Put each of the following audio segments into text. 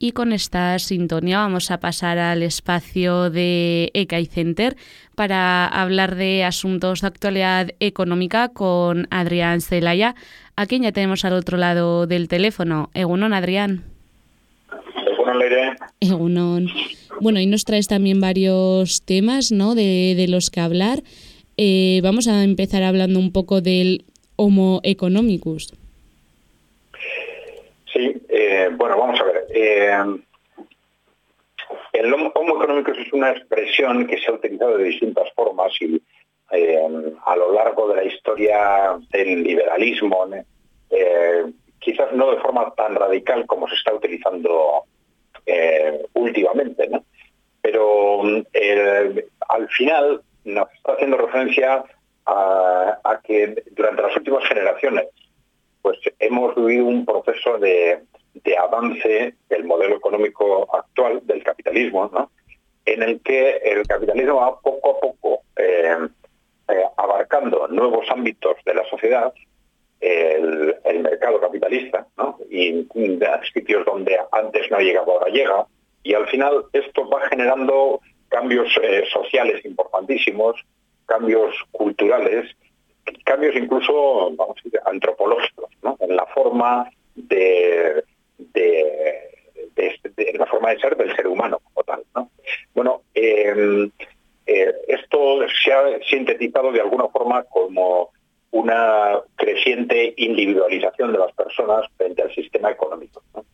y con esta sintonía vamos a pasar al espacio de ECAI Center para hablar de asuntos de actualidad económica con Adrián Zelaya, a quien ya tenemos al otro lado del teléfono. Egunon, Adrián. Egunon, Leire. Egunon. Bueno, y nos traes también varios temas, ¿no?, de los que hablar. Vamos a empezar hablando un poco del Homo economicus. Sí, bueno, vamos a ver. El Homo economicus es una expresión que se ha utilizado de distintas formas y a lo largo de la historia del liberalismo, quizás no de forma tan radical como se está utilizando últimamente, ¿no? Pero al final nos está haciendo referencia a que durante las últimas generaciones pues hemos vivido un proceso de avance del modelo económico actual, del capitalismo, ¿no?, en el que el capitalismo va poco a poco abarcando nuevos ámbitos de la sociedad, el mercado capitalista, ¿no?, y sitios donde antes no llegaba, ahora llega, y al final esto va generando cambios sociales importantísimos, cambios culturales, cambios incluso, vamos a decir, antropológicos, ¿no?, en la forma de la forma de ser del ser humano como tal, ¿no? Bueno, esto se ha sintetizado de alguna forma como una creciente individualización de las personas frente al sistema económico, ¿no?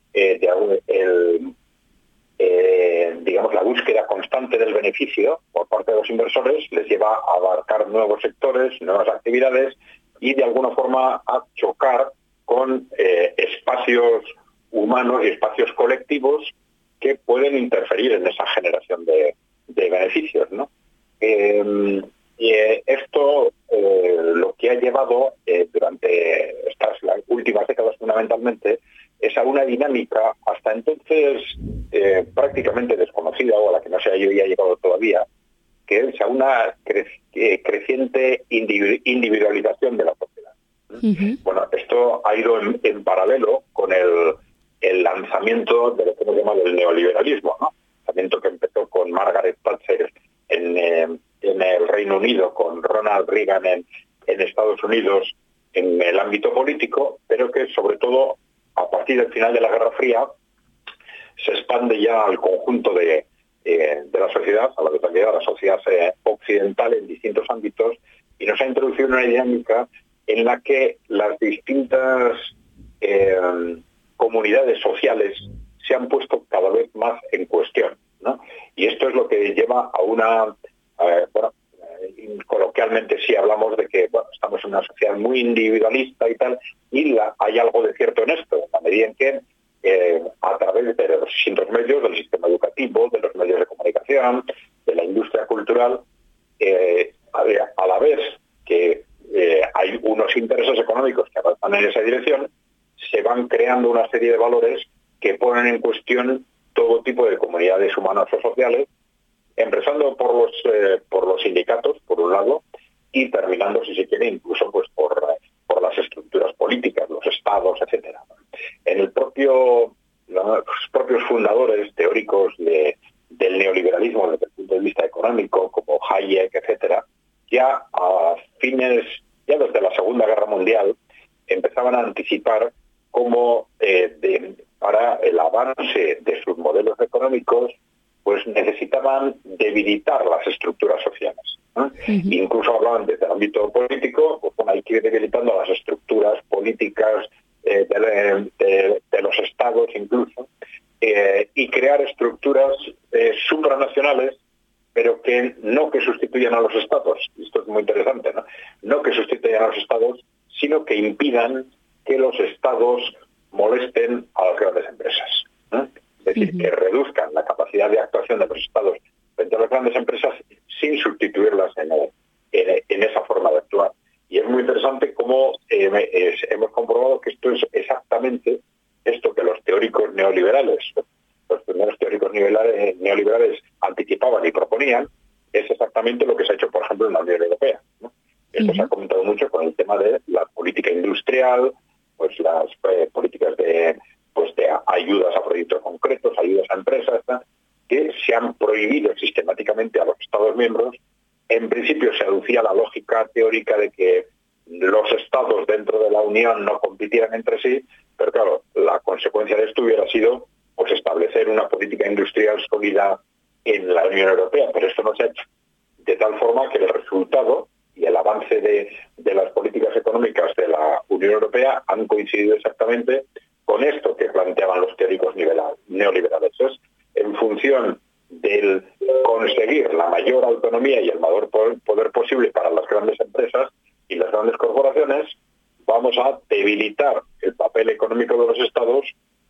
Digamos, la búsqueda constante del beneficio por parte de los inversores les lleva a abarcar nuevos sectores, nuevas actividades y de alguna forma a chocar con espacios humanos y espacios colectivos que pueden interferir en esa generación de beneficios, ¿no? Esto lo que ha llevado durante las últimas décadas fundamentalmente es a una dinámica hasta entonces prácticamente desconocida, o a la que no se había llegado todavía, que es a una creciente individualización de la sociedad. Uh-huh. Bueno, esto ha ido en paralelo con el lanzamiento de lo que hemos llamado el neoliberalismo, ¿no? Lanzamiento que empezó con Margaret Thatcher en el Reino Unido, con Ronald Reagan en Estados Unidos en el ámbito político, pero que sobre todo a partir del final de la Guerra Fría se expande ya al conjunto de la sociedad, a la totalidad de la sociedad occidental en distintos ámbitos, y nos ha introducido una dinámica en la que las distintas comunidades sociales se han puesto cada vez más en cuestión, ¿no? Y esto es lo que lleva a una, coloquialmente sí hablamos de que estamos en una sociedad muy individualista y tal, y hay algo de cierto en esto, en la medida en que a través de los distintos medios, del sistema educativo, de los medios de comunicación, de la industria cultural, a la vez que hay unos intereses económicos que avanzan en esa dirección, se van creando una serie de valores que ponen en cuestión todo tipo de comunidades humanas o sociales, empezando por los sindicatos, por un lado, y terminando, si se quiere, incluso pues por las estructuras políticas, los estados, etcétera. Los propios fundadores teóricos del neoliberalismo desde el punto de vista económico, como Hayek, etcétera, ya desde la Segunda Guerra Mundial empezaban a anticipar cómo para el avance de sus modelos económicos pues necesitaban debilitar las estructuras sociales, ¿no? Uh-huh. Incluso hablaban desde el ámbito político, pues hay que ir debilitando las estructuras políticas de los estados incluso, y crear estructuras supranacionales, pero que sustituyan a los estados. Esto es muy interesante, ¿no? No que sustituyan a los estados, sino que impidan que los estados molesten a las grandes empresas, ¿no? Es decir, que reduzcan la capacidad de actuación de los estados frente a las grandes empresas sin sustituirlas en esa forma de actuar. Y es muy interesante cómo hemos comprobado que esto es exactamente esto que los teóricos neoliberales, los primeros teóricos neoliberales anticipaban y proponían, es exactamente lo que se ha hecho, por ejemplo, en la Unión Europea, ¿no? Esto se ha comentado mucho con el tema de la política industrial, pues las políticas de ayudas a proyectos concretos, teórica de que los estados dentro de la Unión no compitieran entre sí, pero claro, la consecuencia de esto hubiera sido pues establecer una política industrial sólida en la Unión Europea, pero esto no se ha hecho. De tal forma que el resultado y el avance de las políticas económicas de la Unión Europea han coincidido exactamente con esto que planteaban los teóricos neoliberales. Es en función del conseguir la mayor autonomía y el mayor poder posible para las grandes empresas y las grandes corporaciones, vamos a debilitar el papel económico de los estados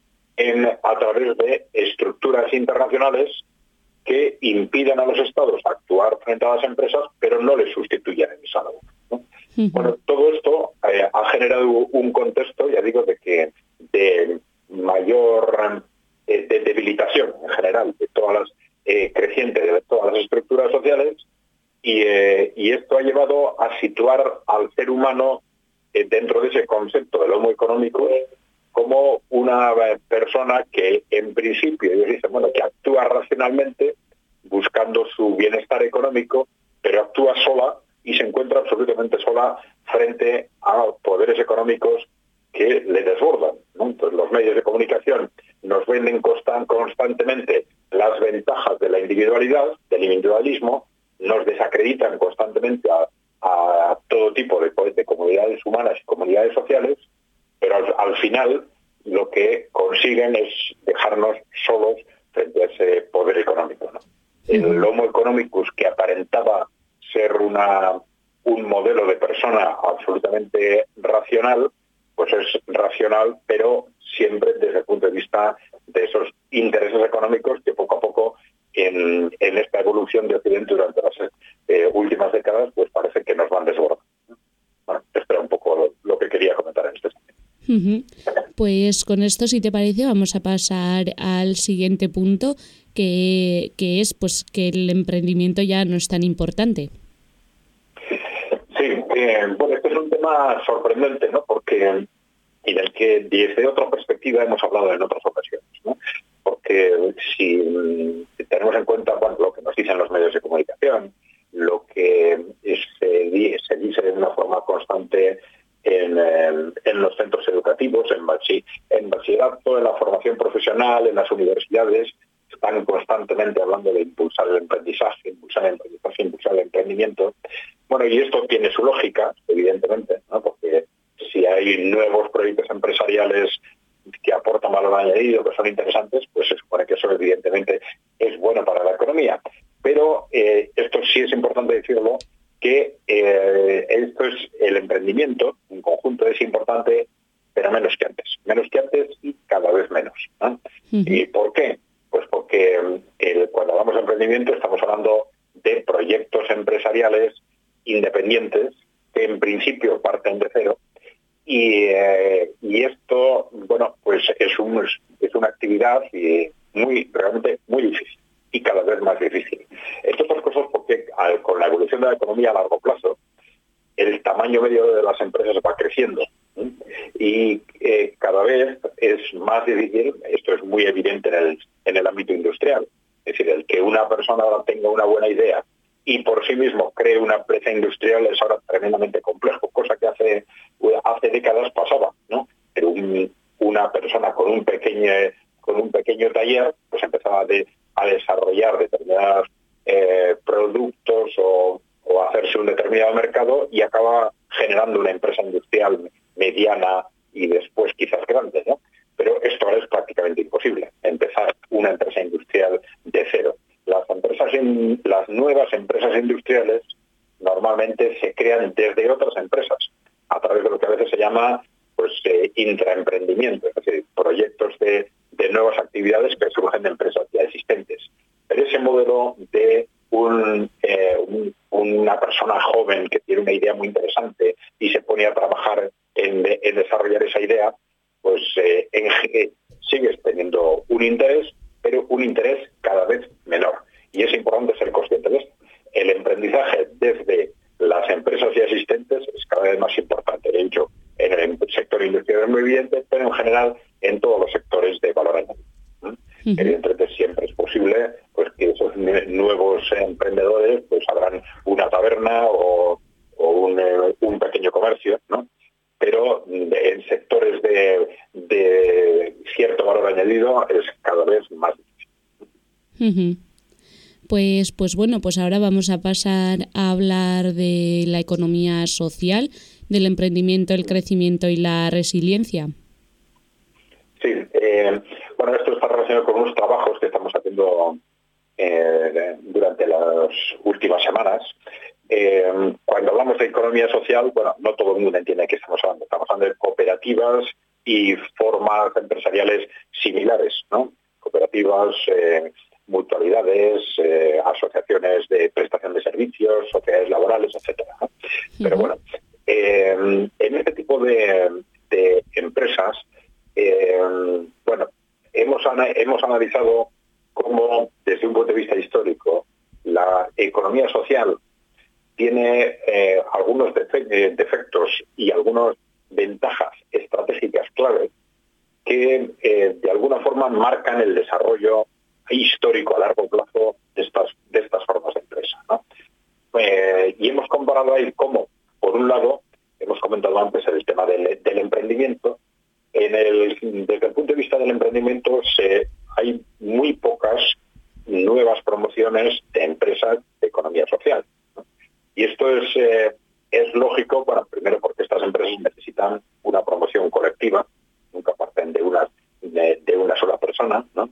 a través de estructuras internacionales que impidan a los estados actuar frente a las empresas, pero no les sustituyan en esa labor, ¿no? Uh-huh. Bueno, todo esto ha generado un contexto, ya digo, de mayor de debilitación en general de todas las creciente de todas las estructuras sociales, y esto ha llevado a situar al ser humano dentro de ese concepto del homo económico como una persona que en principio ellos dicen, bueno, que actúa racionalmente buscando su bienestar económico, pero actúa sola y se encuentra absolutamente sola frente a poderes económicos que le desbordan, ¿no? Entonces los medios de comunicación nos venden constantemente las ventajas de la individualidad, del individualismo, nos desacreditan constantemente a todo tipo de comunidades humanas y comunidades sociales, pero al final lo que consiguen es dejarnos solos frente a ese poder económico, ¿no? El homo economicus, que aparentaba ser un modelo de persona absolutamente racional, pues es racional, pero siempre desde el punto de vista de esos intereses económicos que poco a poco en esta evolución de Occidente durante las últimas décadas, pues parece que nos van desbordando. Bueno, esto era un poco lo que quería comentar en este sentido. Pues con esto, si te parece, vamos a pasar al siguiente punto, que es pues que el emprendimiento ya no es tan importante. Sí, bueno, este es un tema sorprendente, ¿no? Porque y del que desde otra perspectiva hemos hablado en otras ocasiones, ¿no? Porque si tenemos en cuenta, bueno, lo que nos dicen los medios de comunicación, lo que se dice de una forma constante en los centros educativos, en bachillerato, en la formación profesional, en las universidades, están constantemente hablando de impulsar el aprendizaje, impulsar el emprendimiento. Bueno, y esto tiene su lógica, evidentemente, ¿no? Porque si hay nuevos proyectos empresariales que aportan valor añadido, que son interesantes, pues se supone que eso evidentemente es bueno para la economía. Pero esto sí es importante decirlo, que esto es el emprendimiento, en conjunto es importante, pero menos que antes y cada vez menos, ¿no? Uh-huh. ¿Y por qué? Pues porque cuando hablamos de emprendimiento estamos hablando de proyectos empresariales independientes que en principio parten de cero, y esto, bueno, pues es una actividad realmente muy difícil y cada vez más difícil. Entre otras cosas porque con la evolución de la economía a largo plazo, el tamaño medio de las empresas va creciendo, ¿sí? Y cada vez es más difícil, esto es muy evidente en el ámbito industrial, es decir, el que una persona tenga una buena idea y por sí mismo cree una empresa industrial es ahora tremendamente complejo, cosa que hace décadas pasaba, ¿no? Pero una persona con un pequeño taller pues empezaba a desarrollar determinados productos o hacerse un determinado mercado y acaba generando una empresa industrial mediana y después quizás grande, ¿no? Pero esto ahora es prácticamente imposible, empezar una empresa industrial de cero. Las nuevas empresas industriales normalmente se crean desde otras empresas, a través de lo que a veces se llama intraemprendimiento, es decir, proyectos de nuevas actividades que surgen de empresas ya existentes. Pero ese modelo de una persona joven que tiene una idea muy interesante y se pone a trabajar en desarrollar esa idea, pues sigues teniendo un interés, pero un interés cada vez menor. Y es importante ser consciente de esto. El emprendizaje desde las empresas ya existentes es cada vez más importante. De hecho, en el sector industrial es muy evidente, pero en general en todos los sectores de valor añadido. Uh-huh. Evidentemente siempre es posible pues que esos nuevos emprendedores pues abran una taberna o un añadido es cada vez más difícil. Pues bueno, pues ahora vamos a pasar a hablar de la economía social, del emprendimiento, el crecimiento y la resiliencia. Sí, bueno, esto está relacionado con unos trabajos que estamos haciendo durante las últimas semanas. Cuando hablamos de economía social, bueno, no todo el mundo entiende de qué estamos hablando. Estamos hablando de cooperativas y formas empresariales similares, ¿no? Cooperativas, mutualidades, asociaciones de prestación de servicios, sociedades laborales, etcétera, ¿no? Pero bueno, en este tipo de empresas, bueno, hemos analizado cómo, desde un punto de vista histórico, la economía social tiene algunos defectos y algunas ventajas estratégicas clave que de alguna forma marcan el desarrollo histórico a largo plazo de estas formas de empresa, ¿no? Y hemos comparado ahí cómo, por un lado, hemos comentado antes el tema del emprendimiento. Desde el punto de vista del emprendimiento hay muy pocas nuevas promociones de empresas de economía social, ¿no? Y esto es lógico, bueno, primero porque estas empresas necesitan una promoción colectiva, nunca parten de una sola persona, ¿no?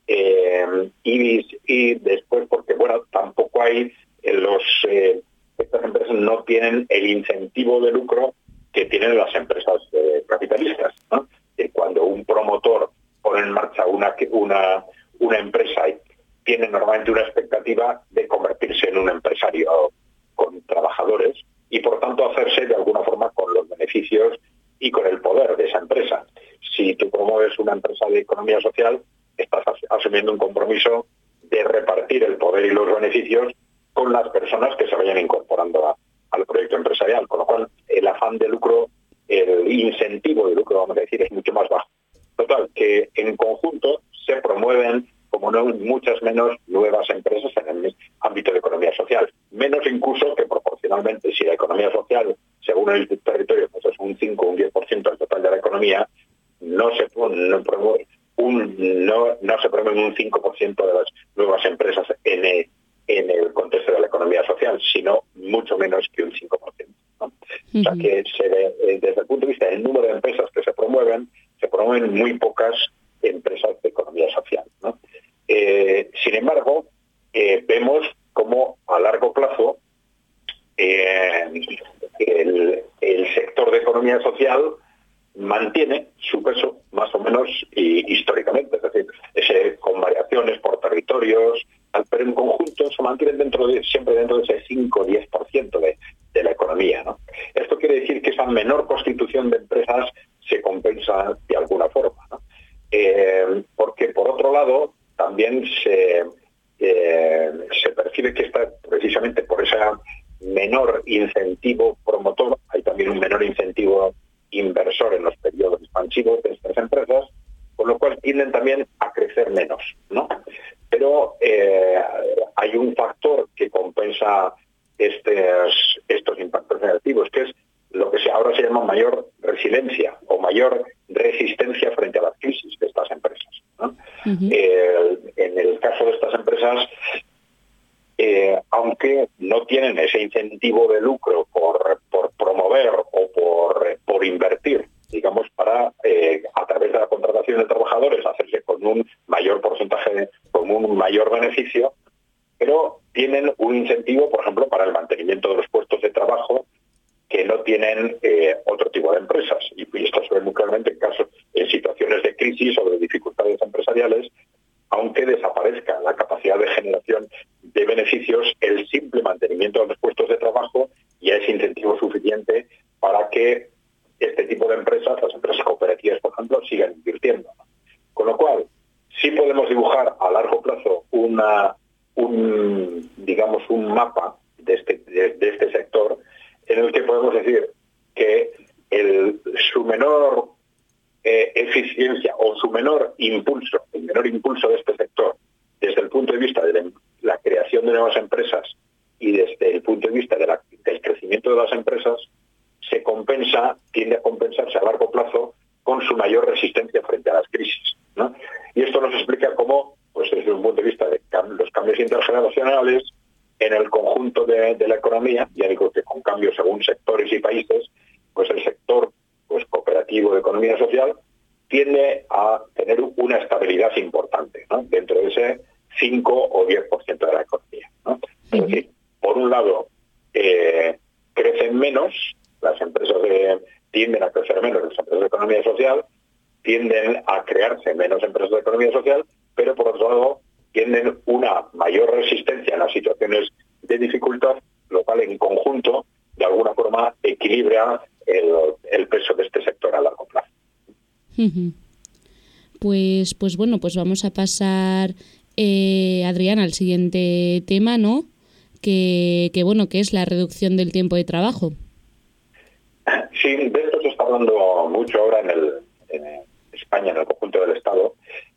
Y después porque, bueno, tampoco hay estas empresas no tienen el incentivo de lucro que tienen las empresas capitalistas, ¿no? Cuando un promotor pone en marcha una empresa y tiene normalmente una expectativa de convertirse en un empresario con trabajadores y por tanto hacerse de alguna forma con los beneficios y con el poder de esa empresa. Si tú promueves una empresa de economía social, estás asumiendo un compromiso de repartir el poder y los beneficios con las personas que se vayan incorporando al proyecto empresarial, con lo cual el afán de lucro, el incentivo de lucro, vamos a decir, es mucho más bajo. Total, que en conjunto se promueven, como no, muchas menos nuevas empresas en el ámbito de economía social. Menos incluso que proporcionalmente, si la economía social, según el territorio, pues es un 5 o un 10% del total de la economía, no se promueve un 5% de las nuevas empresas en el contexto de la economía social, sino mucho menos que un 5%, ¿no? O sea que desde el punto de vista del número de empresas que se promueven muy pocas empresas de economía social, ¿no? Sin embargo, vemos cómo a largo plazo el sector de economía social mantiene su peso más o menos históricamente, es decir, con variaciones por territorios, pero en conjunto se mantienen siempre dentro de ese 5 o 10% de la economía, ¿no? Esto quiere decir que esa menor constitución de empresas se compensa de alguna forma, ¿no? Porque por otro lado también se percibe que está precisamente por ese menor incentivo promotor, hay también un menor incentivo inversor en los periodos expansivos de estas empresas, con lo cual tienden también a crecer menos, ¿no? Pero hay un factor que compensa estos impactos negativos, que es lo que ahora se llama mayor resiliencia o mayor resistencia frente a las crisis de estas empresas, ¿no? En el caso de estas empresas, aunque no tienen ese incentivo de lucro por promover o por invertir, digamos, para a través de la contratación de trabajadores hacerse con un mayor porcentaje, con un mayor beneficio, pero tienen un incentivo, por ejemplo, para el mantenimiento de los puestos de trabajo que no tienen otro tipo de empresas. Y esto se ve muy claramente en situaciones de crisis o de dificultades empresariales. Aunque desaparezca la capacidad de generación de beneficios, el simple mantenimiento de los puestos de trabajo ya es incentivo suficiente para que este tipo de empresas, las empresas cooperativas, por ejemplo, sigan invirtiendo. Con lo cual, sí podemos dibujar a largo plazo un mapa de este sector en el que podemos decir que su menor eficiencia o su menor impulso, el menor impulso de este sector desde el punto de vista de la creación de nuevas empresas y desde el punto de vista del crecimiento de las empresas, tiende a compensarse a largo plazo con su mayor resistencia frente a las crisis, ¿no? intergeneracionales en el conjunto de la economía. Ya digo que con cambios según sectores y países, pues el sector pues cooperativo de economía social tiende a tener una estabilidad importante, ¿no?, dentro de ese 5 o 10% de la economía, ¿no? Es decir, por un lado, crecen menos, las empresas tienden a crecer menos, las empresas de economía social tienden a crearse menos empresas de economía social, pero por otro lado tienen una mayor resistencia en las situaciones de dificultad, lo cual en conjunto de alguna forma equilibra el peso de este sector a largo plazo. Pues bueno, pues vamos a pasar, Adrián, al siguiente tema, ¿no? Que es la reducción del tiempo de trabajo. Sí, de esto se está hablando mucho ahora en España, en el conjunto del Estado,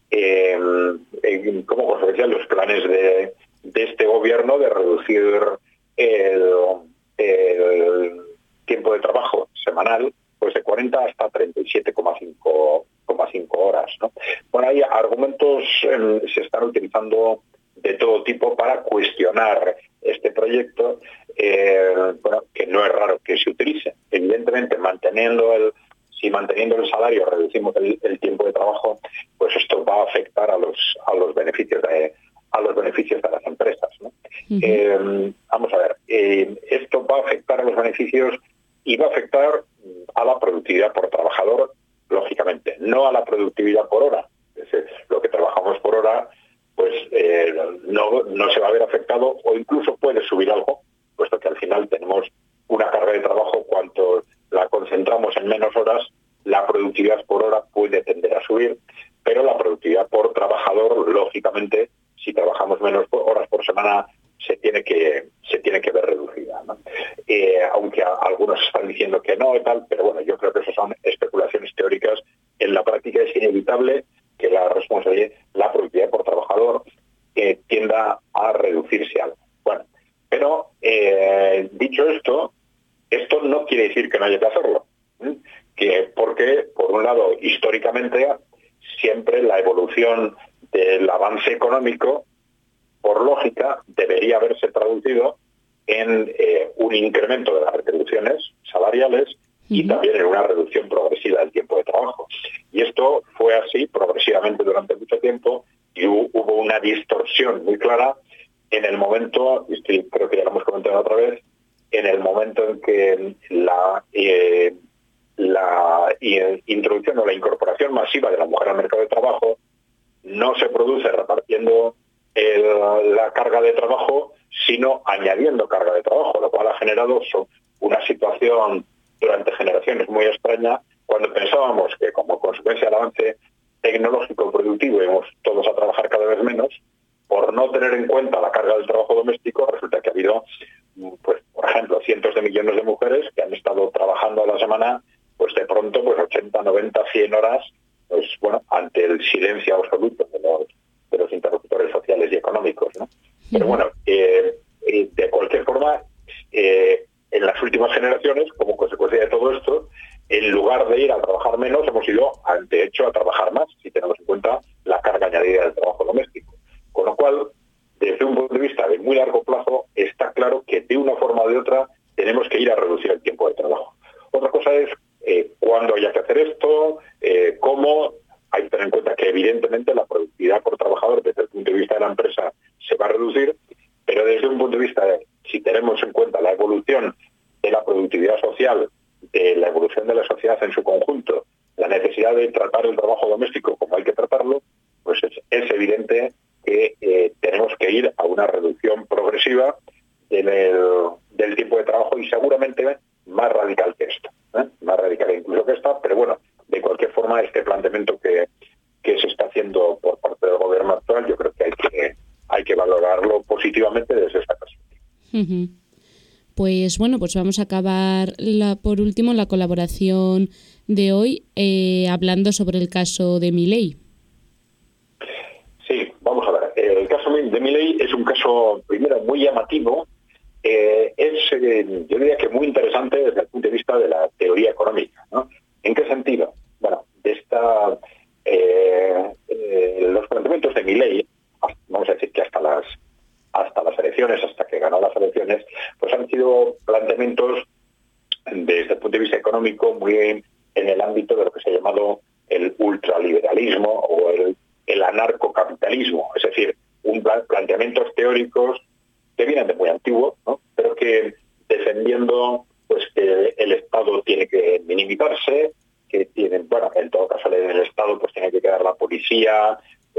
como consecuencia de los planes de este gobierno de reducir el tiempo de trabajo semanal pues de 40 hasta 37,5 horas, ¿no? Bueno, hay argumentos, se están utilizando de todo tipo para cuestionar este proyecto, que no es raro que se utilice. Evidentemente, si manteniendo el salario reducimos el tiempo de trabajo, pues esto va a afectar a los beneficios de las empresas, ¿no? Vamos a ver, esto va a afectar a los beneficios y va a afectar a la productividad por trabajador, lógicamente, no a la productividad por hora. Es decir, lo que trabajamos por hora pues no se va a ver afectado, o incluso puede subir algo, puesto que al final tenemos una carga de trabajo. Cuanto la concentramos en menos horas, la productividad por hora puede tender a subir, pero la productividad por trabajador, lógicamente, si trabajamos menos horas por semana, se tiene que ver reducida, ¿no? Aunque algunos están diciendo que no y tal, pero bueno, yo creo que eso son especulaciones teóricas. En la práctica es inevitable que la productividad por trabajador tienda a reducirse algo. Bueno, pero dicho esto no quiere decir que no haya que hacerlo, porque, por un lado, históricamente, siempre la evolución del avance económico, por lógica, debería haberse traducido en un incremento de las retribuciones salariales y también en una reducción progresiva del tiempo de trabajo. Y esto fue así progresivamente durante mucho tiempo, y hubo una distorsión muy clara en el momento, y creo que ya lo hemos comentado otra vez, en el momento en que la introducción o la incorporación masiva de la mujer al mercado de trabajo no se produce repartiendo la carga de trabajo, sino añadiendo carga de trabajo, lo cual ha generado una situación durante generaciones muy extraña, cuando pensábamos que como consecuencia del avance tecnológico productivo íbamos todos a trabajar cada vez menos. Por no tener en cuenta la carga del trabajo doméstico, resulta que ha habido, pues, por ejemplo, cientos de millones de mujeres que han estado trabajando a la semana, pues de pronto, pues 80, 90, 100 horas, pues bueno, ante el silencio absoluto de los interlocutores sociales y económicos, ¿no? Pero bueno, de cualquier forma, en las últimas generaciones, como consecuencia de todo esto, en lugar de ir a trabajar menos, hemos ido, de hecho, a trabajar más, si tenemos en cuenta la carga añadida del trabajo doméstico. Con lo cual, desde un punto de vista de muy largo plazo, está claro que de una forma o de otra tenemos que ir a reducir el tiempo de trabajo. Otra cosa es cuándo haya que hacer esto, cómo. Hay que tener en cuenta que evidentemente la productividad por trabajador desde el punto de vista de la empresa se va a reducir, pero desde un punto de vista si tenemos en cuenta la evolución de la productividad social, de la evolución de la sociedad en su conjunto, la necesidad de tratar el trabajo doméstico como hay que tratarlo, pues es evidente que tenemos que ir a una reducción progresiva del tiempo de trabajo, y seguramente más radical que esto, más radical incluso que esta, pero bueno, de cualquier forma, este planteamiento que se está haciendo por parte del gobierno actual, yo creo que hay que valorarlo positivamente desde esta perspectiva. Pues bueno, pues vamos a acabar por último la colaboración de hoy hablando sobre el caso de Milei. Sí, vamos a ver. El caso de Milei es un caso, primero, muy llamativo. Yo diría que muy interesante desde el punto de vista de la teoría económica, ¿no? ¿En qué sentido? Bueno, los planteamientos de Milei, vamos a decir que hasta las planteamientos desde el punto de vista económico muy en el ámbito de lo que se ha llamado el ultraliberalismo o el anarcocapitalismo, es decir, planteamientos teóricos que vienen de muy antiguo, ¿no? Pero que defendiendo pues que el Estado tiene que minimizarse, que tienen, bueno, en todo caso el Estado pues tiene que quedar la policía,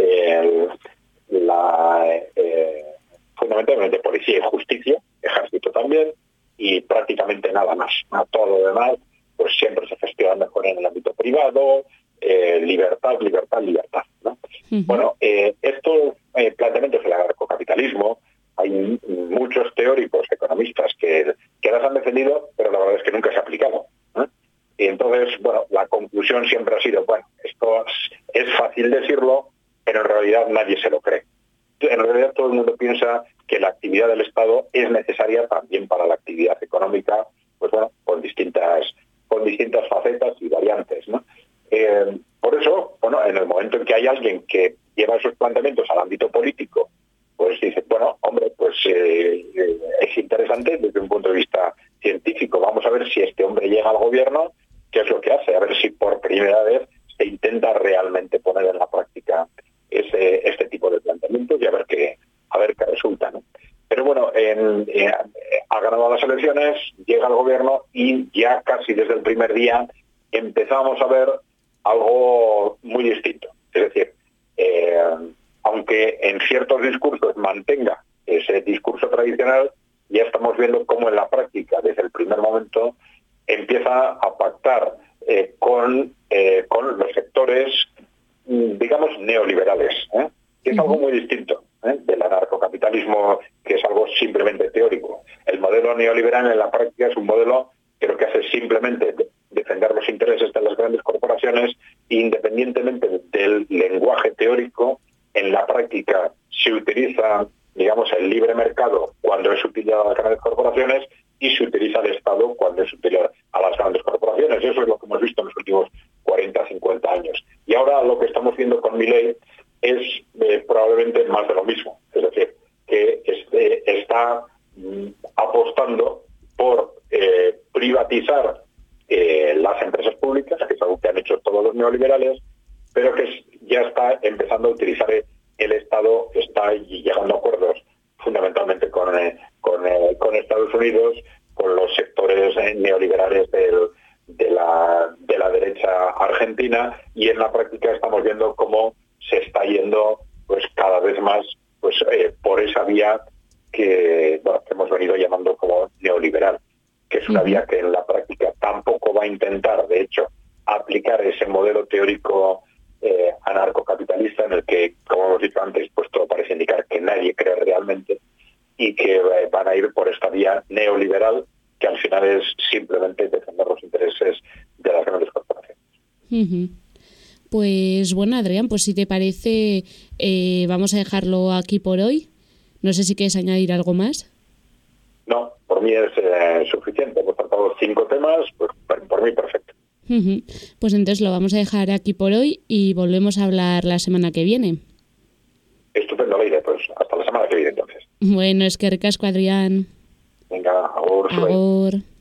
fundamentalmente policía y justicia, ejército también, y prácticamente nada más. A todo lo demás pues siempre se gestiona mejor en el ámbito privado, libertad, ¿no? Uh-huh. Bueno, estos planteamientos del anarcocapitalismo, hay muchos teóricos, economistas que las han defendido, pero la verdad es que nunca se ha aplicado, ¿no? Y entonces, bueno, la conclusión siempre ha sido, bueno, esto es fácil decirlo, pero en realidad nadie se lo cree. En realidad todo el mundo piensa que la actividad del Estado es necesaria también para la actividad económica, pues bueno, con distintas facetas y variantes, ¿no? Por eso, bueno, en el momento en que hay alguien que lleva esos planteamientos al ámbito político, pues dice, bueno, hombre, pues es interesante desde un punto de vista científico. Vamos a ver si este hombre llega al gobierno, qué es lo que hace, a ver si por primera vez se intenta realmente poner en la práctica este tipo de planteamientos y a ver qué resulta, ¿no? Pero bueno, ha ganado las elecciones, llega al gobierno y ya casi desde el primer día empezamos a ver algo muy distinto. Es decir, aunque en ciertos discursos mantenga ese discurso tradicional, ya estamos viendo cómo en la práctica, desde el primer momento, empieza a pactar con los sectores, digamos, neoliberales, que es algo muy distinto del anarcocapitalismo, que es algo simplemente teórico. El modelo neoliberal en la práctica es un modelo que lo que hace es simplemente defender los intereses de las grandes corporaciones, independientemente del lenguaje teórico. En la práctica se utiliza, digamos, el libre mercado cuando es útil a las grandes corporaciones y se utiliza el Estado cuando es útil a las grandes corporaciones. Eso es lo que hemos visto en los últimos 40, 50 años. Y ahora lo que estamos viendo con Milei es probablemente más de lo mismo. Es decir, que está apostando por privatizar las empresas públicas, que es algo que han hecho todos los neoliberales, pero que ya está empezando a utilizar el Estado, está llegando a acuerdos fundamentalmente con Estados Unidos, con los sectores neoliberales de la derecha argentina, y en la práctica estamos viendo cómo se está yendo pues cada vez más pues por esa vía que hemos venido llamando como neoliberal, que es una vía que en la práctica tampoco va a intentar, de hecho, aplicar ese modelo teórico anarcocapitalista en el que, como hemos dicho antes, pues todo parece indicar que nadie cree realmente, y que van a ir por esta vía neoliberal, que al final es simplemente defender los intereses de las grandes corporaciones. Uh-huh. Pues bueno, Adrián, pues si te parece, vamos a dejarlo aquí por hoy. No sé si quieres añadir algo más. No, por mí es suficiente. Hemos tratado 5 temas, pues por mí perfecto. Uh-huh. Pues entonces lo vamos a dejar aquí por hoy y volvemos a hablar la semana que viene. Estupendo, Leire, pues hasta la semana que viene entonces. Bueno, es que ricasco, Adrián. Venga, agur. Agur.